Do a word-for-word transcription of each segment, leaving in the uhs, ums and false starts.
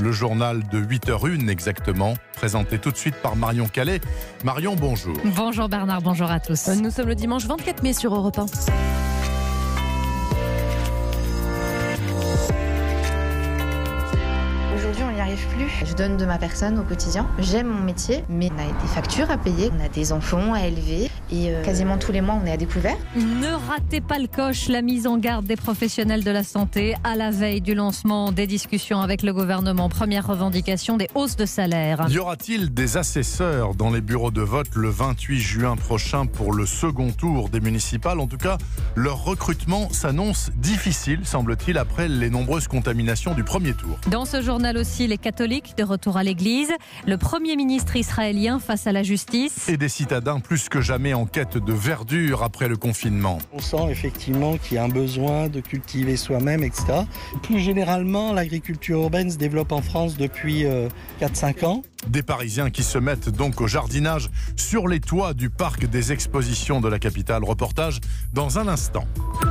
le journal de huit heures zéro un exactement, présenté tout de suite par Marion Calais. Marion, bonjour. Bonjour Bernard, bonjour à tous. Nous sommes le dimanche vingt-quatre mai sur Europe un. Aujourd'hui, on n'y arrive plus. Je donne de ma personne au quotidien. J'aime mon métier, mais on a des factures à payer, on a des enfants à élever et euh, quasiment tous les mois, on est à découvert. Ne ratez pas le coche, la mise en garde des professionnels de la santé à la veille du lancement des discussions avec le gouvernement. Première revendication, des hausses de salaire. Y aura-t-il des assesseurs dans les bureaux de vote le vingt-huit juin prochain pour le second tour des municipales? En tout cas, leur recrutement s'annonce difficile, semble-t-il, après les nombreuses contaminations du premier tour. Dans ce journal aussi, les catholiques de retour à l'église, le Premier ministre israélien face à la justice. Et des citadins plus que jamais en quête de verdure après le confinement. On sent effectivement qu'il y a un besoin de cultiver soi-même, et cetera. Plus généralement, l'agriculture urbaine se développe en France depuis euh, quatre cinq ans. Des Parisiens qui se mettent donc au jardinage sur les toits du parc des expositions de la capitale. Reportage dans un instant.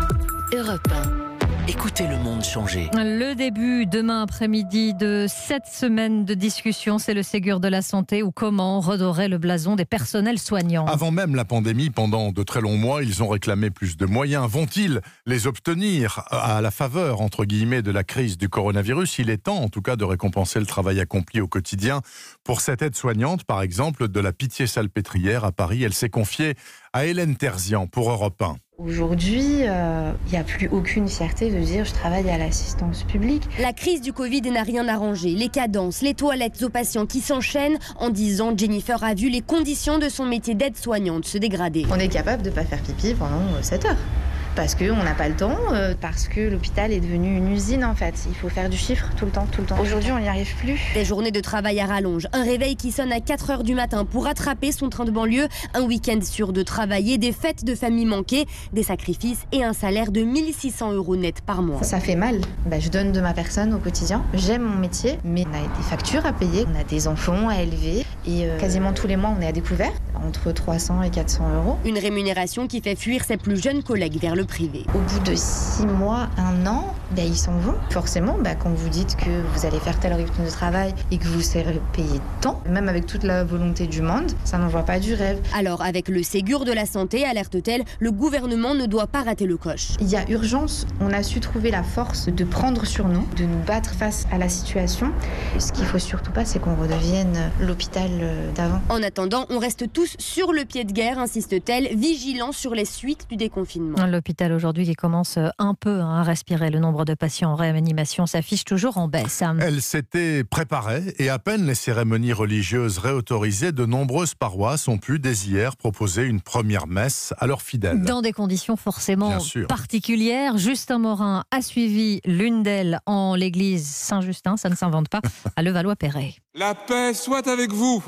Europe un. Écoutez le monde changer. Le début demain après-midi de cette semaine de discussion, c'est le Ségur de la santé ou comment redorer le blason des personnels soignants. Avant même la pandémie, pendant de très longs mois, ils ont réclamé plus de moyens. Vont-ils les obtenir à la faveur, entre guillemets, de la crise du coronavirus? Il est temps, en tout cas, de récompenser le travail accompli au quotidien. Pour cette aide-soignante, par exemple, de la Pitié-Salpêtrière à Paris, elle s'est confiée à Hélène Terzian pour Europe un. Aujourd'hui, il euh, n'y a plus aucune fierté de dire je travaille à l'assistance publique. La crise du Covid n'a rien arrangé. Les cadences, les toilettes aux patients qui s'enchaînent. En dix ans, Jennifer a vu les conditions de son métier d'aide-soignante se dégrader. On est capable de ne pas faire pipi pendant sept heures. Parce qu'on n'a pas le temps, euh, parce que l'hôpital est devenu une usine en fait. Il faut faire du chiffre tout le temps, tout le temps. Aujourd'hui, on n'y arrive plus. Des journées de travail à rallonge, un réveil qui sonne à quatre heures du matin pour rattraper son train de banlieue, un week-end sûr de travailler, des fêtes de famille manquées, des sacrifices et un salaire de mille six cents euros net par mois. Ça fait mal. Bah, je donne de ma personne au quotidien. J'aime mon métier, mais on a des factures à payer, on a des enfants à élever et euh, quasiment tous les mois, on est à découvert, entre trois cents et quatre cents euros. Une rémunération qui fait fuir ses plus jeunes collègues vers le privé. Au bout de six mois, un an, ben ils s'en vont. Forcément, ben quand vous dites que vous allez faire tel rythme de travail et que vous serez payé tant, même avec toute la volonté du monde, ça n'envoie pas du rêve. Alors, avec le Ségur de la santé, alerte-t-elle, le gouvernement ne doit pas rater le coche. Il y a urgence. On a su trouver la force de prendre sur nous, de nous battre face à la situation. Ce qu'il faut surtout pas, c'est qu'on redevienne l'hôpital d'avant. En attendant, on reste tous sur le pied de guerre, insiste-t-elle, vigilants sur les suites du déconfinement. L'hôpital aujourd'hui qui commence un peu à respirer. Le nombre de patients en réanimation s'affiche toujours en baisse. Elle s'était préparée et à peine les cérémonies religieuses réautorisées, de nombreuses paroisses ont pu dès hier proposer une première messe à leurs fidèles. Dans des conditions forcément particulières. Justin Morin a suivi l'une d'elles en l'église Saint-Justin, ça ne s'invente pas, à Levallois-Perret. La paix soit avec vous.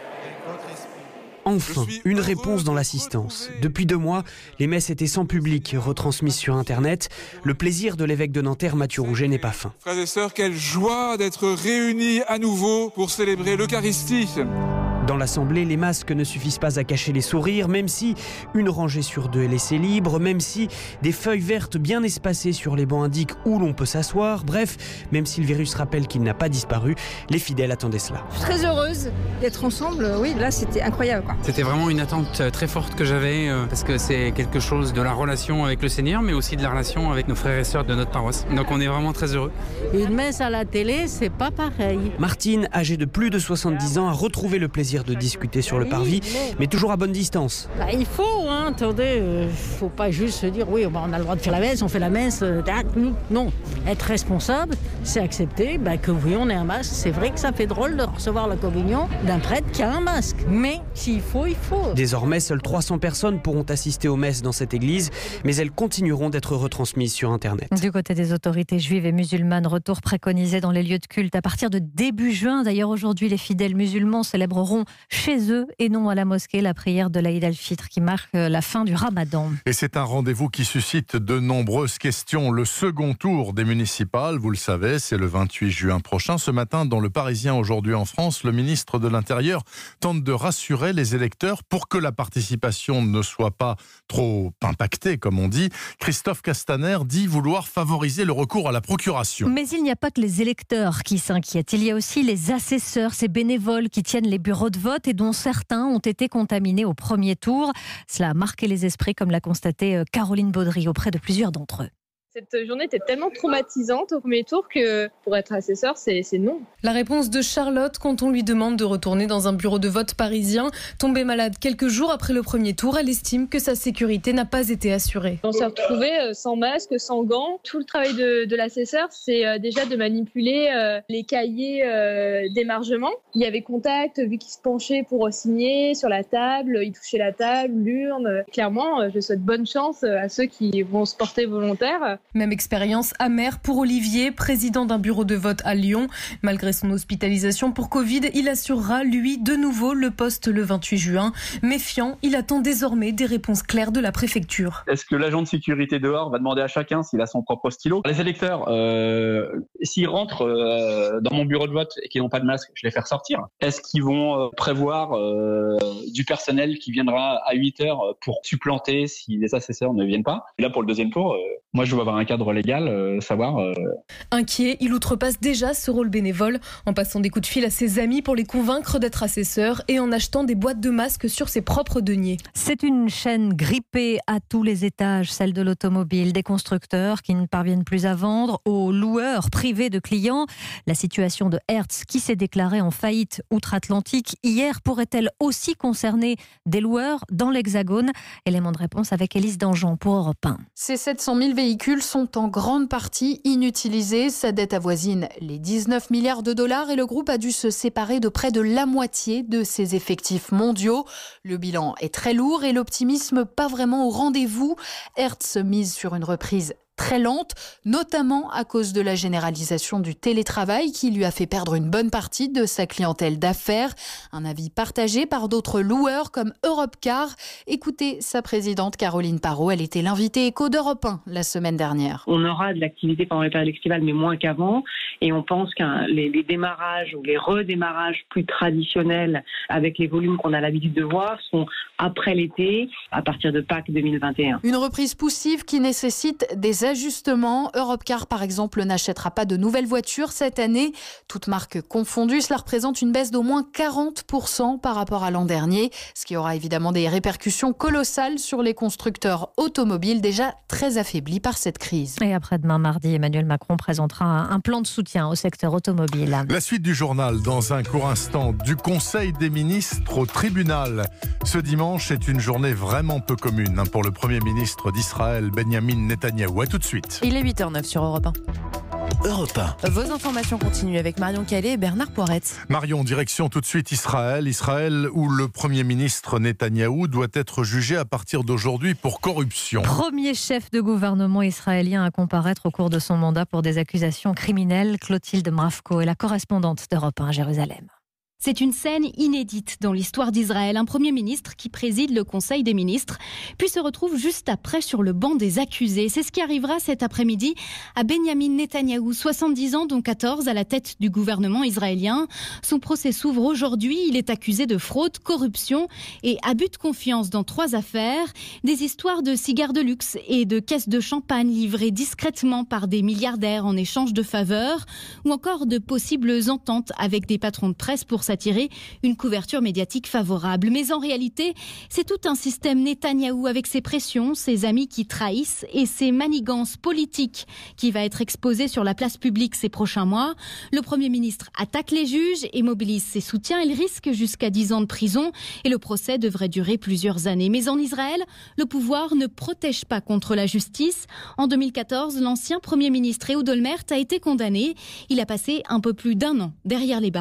Enfin, une réponse dans l'assistance. Depuis deux mois, les messes étaient sans public, retransmises sur Internet. Le plaisir de l'évêque de Nanterre, Mathieu Rouget, n'est pas fin. Frères et sœurs, quelle joie d'être réunis à nouveau pour célébrer l'Eucharistie. Dans l'Assemblée, les masques ne suffisent pas à cacher les sourires, même si une rangée sur deux est laissée libre, même si des feuilles vertes bien espacées sur les bancs indiquent où l'on peut s'asseoir. Bref, même si le virus rappelle qu'il n'a pas disparu, les fidèles attendaient cela. Je suis très heureuse d'être ensemble. Oui, là, c'était incroyable, quoi. C'était vraiment une attente très forte que j'avais, euh, parce que c'est quelque chose de la relation avec le Seigneur, mais aussi de la relation avec nos frères et sœurs de notre paroisse. Donc on est vraiment très heureux. Une messe à la télé, c'est pas pareil. Martine, âgée de plus de soixante-dix ans, a retrouvé le plaisir de discuter sur le parvis, mais toujours à bonne distance. Bah, il faut, hein, attendez, euh, faut pas juste se dire oui, bah, on a le droit de faire la messe, on fait la messe, euh, non. Être responsable, c'est accepter bah, que oui, on ait un masque. C'est vrai que ça fait drôle de recevoir la communion d'un prêtre qui a un masque, mais s'il faut, il faut. Désormais, seules trois cents personnes pourront assister aux messes dans cette église, mais elles continueront d'être retransmises sur Internet. Du côté des autorités juives et musulmanes, retour préconisé dans les lieux de culte à partir de début juin. D'ailleurs, aujourd'hui, les fidèles musulmans célébreront chez eux et non à la mosquée, la prière de l'Aïd al-Fitr qui marque la fin du Ramadan. Et c'est un rendez-vous qui suscite de nombreuses questions. Le second tour des municipales, vous le savez, c'est le vingt-huit juin prochain. Ce matin, dans Le Parisien aujourd'hui en France, le ministre de l'Intérieur tente de rassurer les électeurs pour que la participation ne soit pas trop impactée, comme on dit. Christophe Castaner dit vouloir favoriser le recours à la procuration. Mais il n'y a pas que les électeurs qui s'inquiètent. Il y a aussi les assesseurs, ces bénévoles qui tiennent les bureaux de vote et dont certains ont été contaminés au premier tour. Cela a marqué les esprits, comme l'a constaté Caroline Baudry auprès de plusieurs d'entre eux. Cette journée était tellement traumatisante au premier tour que pour être assesseur, c'est, c'est non. La réponse de Charlotte quand on lui demande de retourner dans un bureau de vote parisien. Tombée malade quelques jours après le premier tour, elle estime que sa sécurité n'a pas été assurée. On s'est retrouvés sans masque, sans gants. Tout le travail de, de l'assesseur, c'est déjà de manipuler les cahiers d'émargement. Il y avait contact, vu qu'il se penchait pour signer sur la table, il touchait la table, l'urne. Clairement, je souhaite bonne chance à ceux qui vont se porter volontaires. Même expérience amère pour Olivier, président d'un bureau de vote à Lyon. Malgré son hospitalisation pour Covid, il assurera, lui, de nouveau le poste le vingt-huit juin. Méfiant, il attend désormais des réponses claires de la préfecture. Est-ce que l'agent de sécurité dehors va demander à chacun s'il a son propre stylo ? Les électeurs, euh, s'ils rentrent euh, dans mon bureau de vote et qu'ils n'ont pas de masque, je les fais ressortir. Est-ce qu'ils vont euh, prévoir euh, du personnel qui viendra à huit heures pour supplanter si les assesseurs ne viennent pas ? Et là, pour le deuxième tour, euh, moi, je veux avoir un cadre légal, euh, savoir... Euh... Inquiet, il outrepasse déjà ce rôle bénévole en passant des coups de fil à ses amis pour les convaincre d'être assesseurs et en achetant des boîtes de masques sur ses propres deniers. C'est une chaîne grippée à tous les étages, celle de l'automobile, des constructeurs qui ne parviennent plus à vendre, aux loueurs privés de clients. La situation de Hertz qui s'est déclarée en faillite outre-Atlantique hier pourrait-elle aussi concerner des loueurs dans l'Hexagone ? Élément de réponse avec Élise Dangean pour Europe un. Ces sept cent mille véhicules sont en grande partie inutilisés. Sa dette avoisine les dix-neuf milliards de dollars et le groupe a dû se séparer de près de la moitié de ses effectifs mondiaux. Le bilan est très lourd et l'optimisme pas vraiment au rendez-vous. Hertz mise sur une reprise très lente, notamment à cause de la généralisation du télétravail qui lui a fait perdre une bonne partie de sa clientèle d'affaires. Un avis partagé par d'autres loueurs comme Europcar. Écoutez sa présidente Caroline Parot, elle était l'invitée éco d'Europe un la semaine dernière. On aura de l'activité pendant les périodes estivales, mais moins qu'avant. Et on pense que les, les démarrages ou les redémarrages plus traditionnels avec les volumes qu'on a l'habitude de voir sont après l'été, à partir de Pâques deux mille vingt et un. Une reprise poussive qui nécessite des ajustements. Europcar, par exemple, n'achètera pas de nouvelles voitures cette année. Toutes marques confondues, cela représente une baisse d'au moins quarante pour cent par rapport à l'an dernier, ce qui aura évidemment des répercussions colossales sur les constructeurs automobiles déjà très affaiblis par cette crise. Et après-demain, mardi, Emmanuel Macron présentera un plan de soutien au secteur automobile. La suite du journal dans un court instant. Du Conseil des ministres au tribunal. Ce dimanche est une journée vraiment peu commune pour le Premier ministre d'Israël, Benjamin Netanyahou. À tout de suite. Il est huit heures neuf sur Europe un. Europe un. Vos informations continuent avec Marion Calais et Bernard Poiretz. Marion, direction tout de suite Israël. Israël où le Premier ministre Netanyahou doit être jugé à partir d'aujourd'hui pour corruption. Premier chef de gouvernement israélien à comparaître au cours de son mandat pour des accusations criminelles. Clotilde Mravko est la correspondante d'Europe un à Jérusalem. C'est une scène inédite dans l'histoire d'Israël. Un Premier ministre qui préside le Conseil des ministres, puis se retrouve juste après sur le banc des accusés. C'est ce qui arrivera cet après-midi à Benjamin Netanyahou, soixante-dix ans, dont quatorze à la tête du gouvernement israélien. Son procès s'ouvre aujourd'hui. Il est accusé de fraude, corruption et abus de confiance dans trois affaires. Des histoires de cigares de luxe et de caisses de champagne livrées discrètement par des milliardaires en échange de faveurs, ou encore de possibles ententes avec des patrons de presse pour s'attirer une couverture médiatique favorable. Mais en réalité, c'est tout un système Netanyahou avec ses pressions, ses amis qui trahissent et ses manigances politiques qui va être exposé sur la place publique ces prochains mois. Le Premier ministre attaque les juges et mobilise ses soutiens. Il risque jusqu'à dix ans de prison et le procès devrait durer plusieurs années. Mais en Israël, le pouvoir ne protège pas contre la justice. En deux mille quatorze, l'ancien Premier ministre Ehud Olmert a été condamné. Il a passé un peu plus d'un an derrière les barreaux.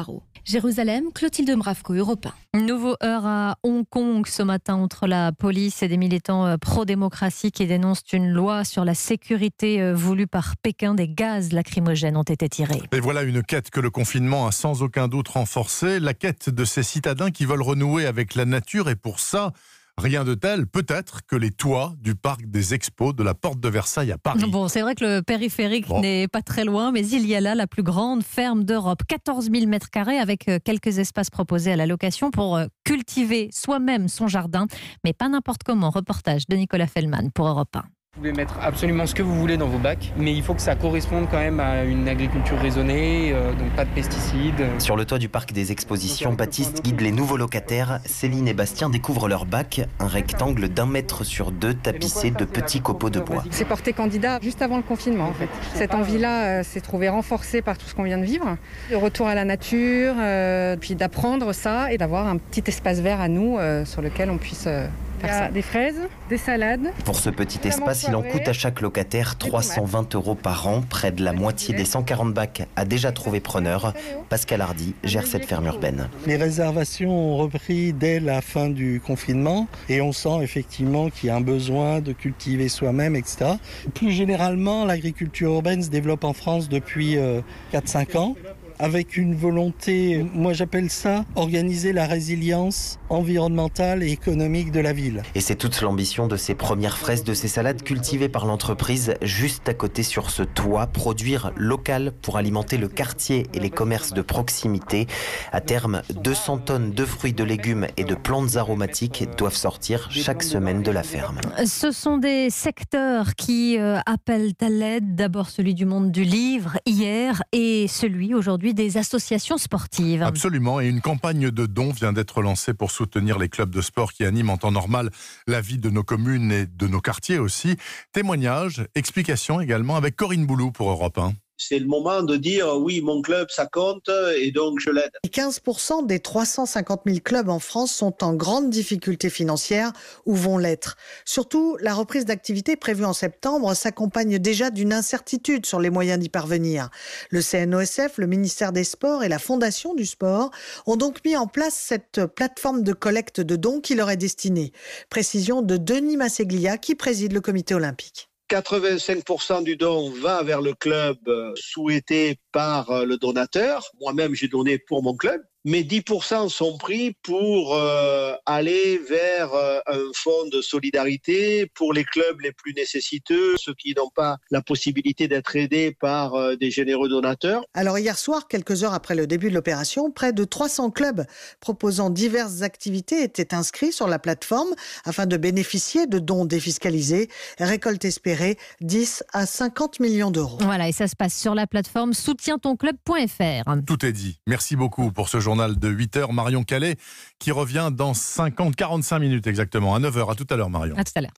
Jérusalem, Clotilde Mravko, Europe un. Nouveau heurt à Hong Kong ce matin entre la police et des militants pro-démocratie qui dénoncent une loi sur la sécurité voulue par Pékin. Des gaz lacrymogènes ont été tirés. Et voilà une quête que le confinement a sans aucun doute renforcée, la quête de ces citadins qui veulent renouer avec la nature, et pour ça, rien de tel, peut-être, que les toits du parc des Expos de la Porte de Versailles à Paris. Bon, c'est vrai que le périphérique bon. n'est pas très loin, mais il y a là la plus grande ferme d'Europe. quatorze mille mètres carrés avec quelques espaces proposés à la location pour cultiver soi-même son jardin, mais pas n'importe comment. Reportage de Nicolas Fellman pour Europe un. Vous pouvez mettre absolument ce que vous voulez dans vos bacs, mais il faut que ça corresponde quand même à une agriculture raisonnée, euh, donc pas de pesticides. Sur le toit du parc des expositions, Baptiste guide les nouveaux locataires. Céline et Bastien découvrent leur bac, un rectangle d'un mètre sur deux tapissé de petits copeaux de bois. C'est porté candidat juste avant le confinement en fait. Cette envie-là euh, s'est trouvée renforcée par tout ce qu'on vient de vivre. Le retour à la nature, euh, puis d'apprendre ça et d'avoir un petit espace vert à nous euh, sur lequel on puisse... Euh Il y a des fraises, des salades. Pour ce petit espace, il en coûte à chaque locataire trois cent vingt euros par an. Près de la moitié des cent quarante bacs a déjà trouvé preneur. Pascal Hardy gère cette ferme urbaine. Les réservations ont repris dès la fin du confinement et on sent effectivement qu'il y a un besoin de cultiver soi-même, et cetera. Plus généralement, l'agriculture urbaine se développe en France depuis euh, quatre cinq ans. Avec une volonté, moi j'appelle ça organiser la résilience environnementale et économique de la ville. Et c'est toute l'ambition de ces premières fraises, de ces salades cultivées par l'entreprise juste à côté sur ce toit, produire local pour alimenter le quartier et les commerces de proximité. À terme, deux cents tonnes de fruits, de légumes et de plantes aromatiques doivent sortir chaque semaine de la ferme. Ce sont des secteurs qui euh, appellent à l'aide, d'abord celui du monde du livre hier et celui aujourd'hui des associations sportives. Absolument, et une campagne de dons vient d'être lancée pour soutenir les clubs de sport qui animent en temps normal la vie de nos communes et de nos quartiers aussi. Témoignages, explications également avec Corinne Boulou pour Europe un. C'est le moment de dire oui, mon club, ça compte et donc je l'aide. quinze pour cent des trois cent cinquante mille clubs en France sont en grande difficulté financière ou vont l'être. Surtout, la reprise d'activité prévue en septembre s'accompagne déjà d'une incertitude sur les moyens d'y parvenir. Le C N O S F, le ministère des Sports et la Fondation du Sport ont donc mis en place cette plateforme de collecte de dons qui leur est destinée. Précision de Denis Masseglia qui préside le comité olympique. quatre-vingt-cinq pour cent du don va vers le club souhaité par le donateur. Moi-même, j'ai donné pour mon club. Mais dix pour cent sont pris pour euh, aller vers euh, un fonds de solidarité pour les clubs les plus nécessiteux, ceux qui n'ont pas la possibilité d'être aidés par euh, des généreux donateurs. Alors hier soir, quelques heures après le début de l'opération, près de trois cents clubs proposant diverses activités étaient inscrits sur la plateforme afin de bénéficier de dons défiscalisés. Récolte espérée, dix à cinquante millions d'euros. Voilà, et ça se passe sur la plateforme soutiens ton club point f r. Tout est dit. Merci beaucoup pour ce journal de huit heures. Marion Calais qui revient dans cinquante, quarante-cinq minutes exactement, à neuf heures. À tout à l'heure, Marion. À tout à l'heure.